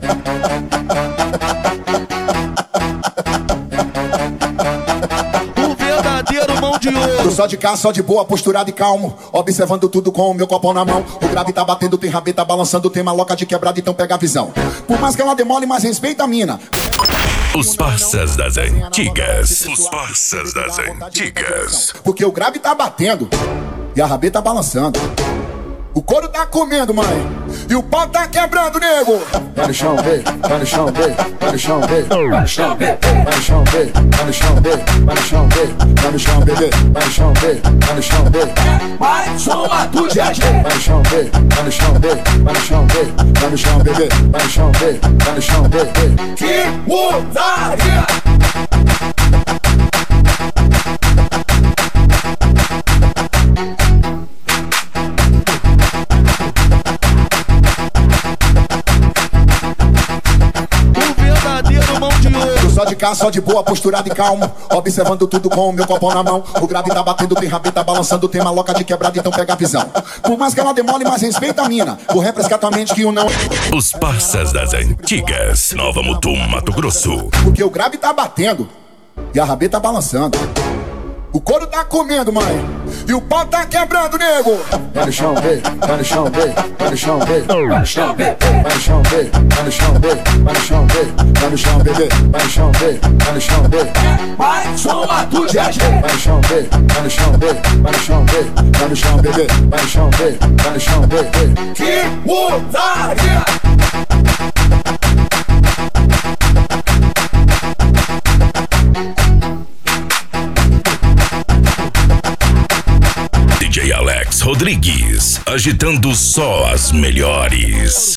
O verdadeiro mão de ouro. Tô só de cá, só de boa, posturado e calmo, observando tudo com o meu copão na mão. O grave tá batendo, tem rabeta balançando, tem maloca de quebrada, então pega a visão. Por mais que ela demole, mas respeita a mina. Os parças das antigas. Os parças das antigas. Porque o grave tá batendo e a rabeta balançando. O couro tá comendo, mãe, e o pau tá quebrando, nego. Vai no chão, vê, vai no chão, vê, vai no chão, vê, vai no chão, vê, vai no chão, vê, vai no chão, vê, vai no chão, vê, vai no chão, bebê, vai no chão, vê, vai no chão, vê. Mais uma do GG. Vai no chão, vê, vai no chão, vê, vai no chão, vê, vai no chão, bebê, vai no chão, vê, vai no chão, vê. Que putaria! Só de cá, só de boa, posturado e calmo, observando tudo com o meu copão na mão. O grave tá batendo, tem rabeta balançando, tem maloca de quebrada, então pega a visão. Por mais que ela demole, mas respeita a mina. Vou refrescar tua mente que o não. Os parças das antigas. Nova Mutum, Mato Grosso. Porque o grave tá batendo e a rabeta balançando. O couro tá comendo, mãe, e o pau tá quebrando, nego. Vai no chão, vê, vai no chão, vê, vai no chão, vê, vai no chão, vê, vai no chão, vê, vai no chão, vê, vai no chão, vê, vai no chão, bebê, vai no chão, vê, vai no chão, vê. Mais uma do GG. Vai no chão, vê, vai no chão, vê, vai no chão, vê, vai no chão, bebê, vai no chão, vê, vai no chão, vê. Que putaria! DJ Alex Rodrigues, agitando só as melhores.